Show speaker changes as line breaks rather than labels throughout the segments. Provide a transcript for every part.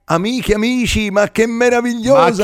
Amiche, amici, ma che meravigliosa!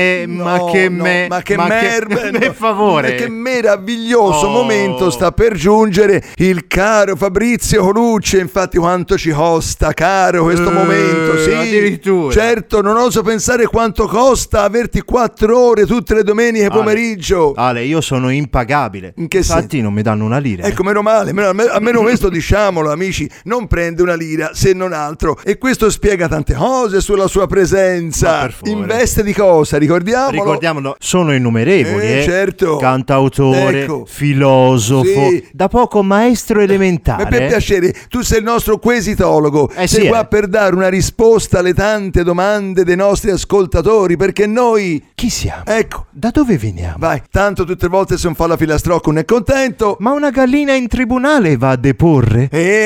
Per favore!
Che meraviglioso momento sta per giungere il caro Fabrizio Colucci. Infatti, quanto ci costa, caro, questo momento? Sì,
addirittura.
Certo, non oso pensare quanto costa averti 4 ore tutte le domeniche pomeriggio.
Ale, io sono impagabile.
In che
Infatti, non mi danno una lira.
Ecco, meno male, almeno questo diciamolo, amici, non prende una lira se non altro. E questo spiega tante cose sulla sua presenza. In veste di cosa? Ricordiamolo,
sono innumerevoli,
certo.
Cantautore,
Ecco.
filosofo,
Sì.
da poco maestro elementare.
Ma per piacere, tu sei il nostro quesitologo. Sei
sì,
qua per dare una risposta alle tante domande dei nostri ascoltatori, perché noi...
Chi siamo?
Ecco.
Da dove veniamo?
Vai, tanto tutte le volte se non fa la filastrocca non è contento.
Ma una gallina in tribunale va a deporre?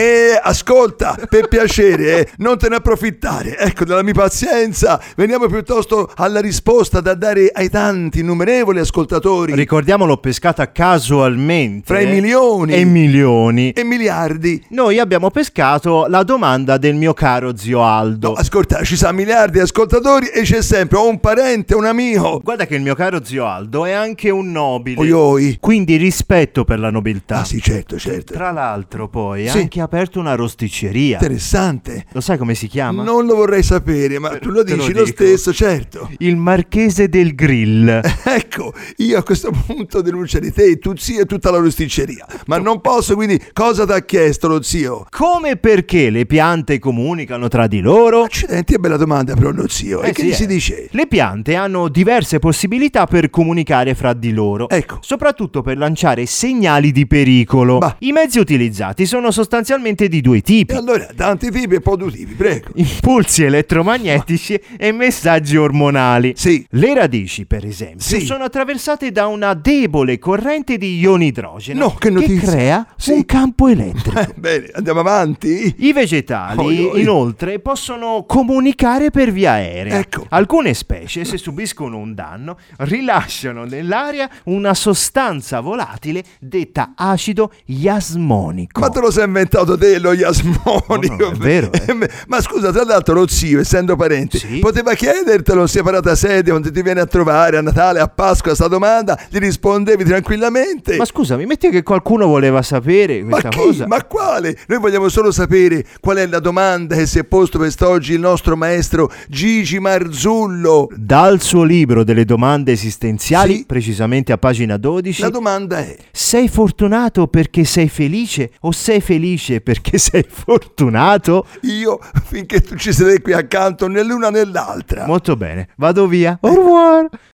Ascolta, per piacere, non te ne approfittare, ecco, della mia pazienza. Veniamo piuttosto alla risposta da dare ai tanti innumerevoli ascoltatori.
Ricordiamolo, pescata casualmente.
Fra i milioni
e milioni
e miliardi.
Noi abbiamo pescato la domanda del mio caro zio Aldo.
No, ascolta, ci sono miliardi di ascoltatori e c'è sempre un parente, un amico.
Guarda che il mio caro zio Aldo è anche un nobile.
Oioi.
Quindi rispetto per la nobiltà.
Ah sì, certo.
Tra l'altro poi ha
Sì.
anche aperto una rosticceria.
Interessante.
Lo sai come si chiama?
Non lo vorrei sapere, ma tu lo
te lo
dici lo
dico.
stesso, certo.
Il Marchese del Grill.
Ecco, io a questo punto denuncerei te, tu zio e tutta la rosticceria. Ma non posso, quindi cosa ti ha chiesto lo zio?
Come e perché le piante comunicano tra di loro?
Accidenti, è bella domanda però lo zio. E che
sì,
gli si dice?
Le piante hanno diverse possibilità per comunicare fra di loro.
Ecco.
Soprattutto per lanciare segnali di pericolo.
Bah.
I mezzi utilizzati sono sostanzialmente di 2 tipi.
E allora, tanti tipi e poi 2 tipi, prego.
Impulsi elettromagnetici e messaggi ormonali.
Sì.
Le radici, per esempio,
Sì.
sono attraversate da una debole corrente di ioni idrogeno
No, che notizia.
crea
Sì.
un campo elettrico.
Bene, andiamo avanti.
I vegetali,
Oi.
inoltre, possono comunicare per via aerea.
Ecco.
Alcune specie, se subiscono un danno, rilasciano nell'aria una sostanza volatile detta acido iasmonico.
Ma te lo sei inventato te lo iasmonico?
No, è vero,
Ma scusa, tra l'altro lo zio, essendo parente,
Sì.
poteva chiedertelo in separata sede quando ti viene a trovare a Natale, a Pasqua, sta domanda, gli rispondevi tranquillamente.
Ma scusami, metti che qualcuno voleva sapere
Ma
questa
chi?
cosa.
Ma quale? Noi vogliamo solo sapere qual è la domanda che si è posto quest'oggi il nostro maestro Gigi Marzullo.
Dal suo libro delle domande esistenziali,
Sì.
precisamente a pagina 12,
La domanda è:
sei fortunato perché sei felice o sei felice perché sei fortunato?
io, finché tu ci sei qui accanto né l'una né l'altra.
Molto bene, vado via. Au revoir.